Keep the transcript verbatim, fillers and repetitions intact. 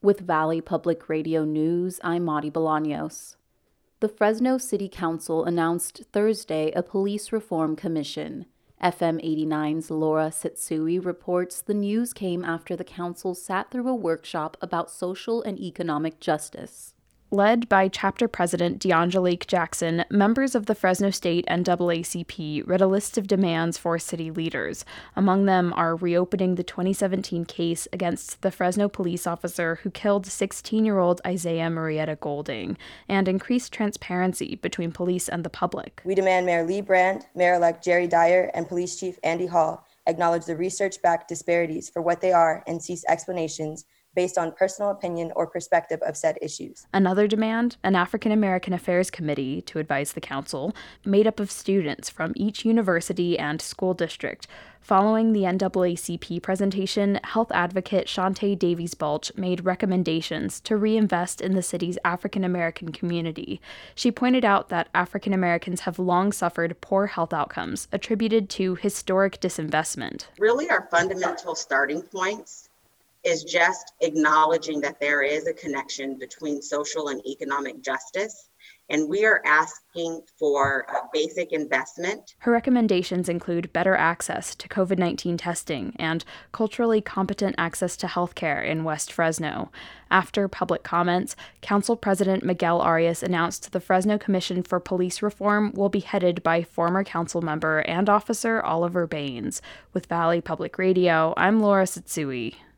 With Valley Public Radio News, I'm Madi Bolaños. The Fresno City Council announced Thursday a police reform commission. F M eighty-nine's Laura Setsui reports the news came after the council sat through a workshop about social and economic justice. Led by chapter president DeAngelique Jackson, members of the Fresno State N double A C P read a list of demands for city leaders. Among them are reopening the twenty seventeen case against the Fresno police officer who killed sixteen-year-old Isaiah Murrieta Golding, and increased transparency between police and the public. We demand Mayor Lee Brand, Mayor-elect Jerry Dyer, and Police Chief Andy Hall acknowledge the research-backed disparities for what they are and cease explanations based on personal opinion or perspective of said issues. Another demand, an African American Affairs Committee to advise the council, made up of students from each university and school district. Following the N double A C P presentation, health advocate Shantae Davies Balch made recommendations to reinvest in the city's African American community. She pointed out that African Americans have long suffered poor health outcomes attributed to historic disinvestment. Really, our fundamental starting points is just acknowledging that there is a connection between social and economic justice, and we are asking for a basic investment. Her recommendations include better access to covid nineteen testing and culturally competent access to health care in West Fresno. After public comments, Council President Miguel Arias announced the Fresno Commission for Police Reform will be headed by former council member and officer Oliver Baines. With Valley Public Radio, I'm Laura Setsui.